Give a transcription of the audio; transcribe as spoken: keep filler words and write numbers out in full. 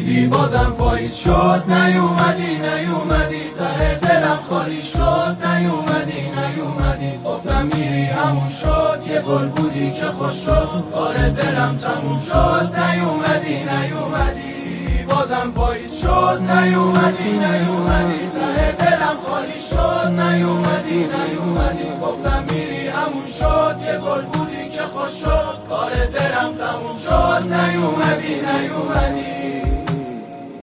دیدی بازم پاییز شد، نیومدی نیومدی ته دلم خالی شد، نیومدی نیومدی گفتم میری همون شد، یه گل بودی که خوش شد کار دلم تموم شد، نیومدی نیومدی بازم پاییز شد، نیومدی نیومدی ته دلم خالی شد، نیومدی نیومدی گفتم میری همون شد، یه گل بودی که خوش شد کار دلم تموم شد، نیومدی نیومدی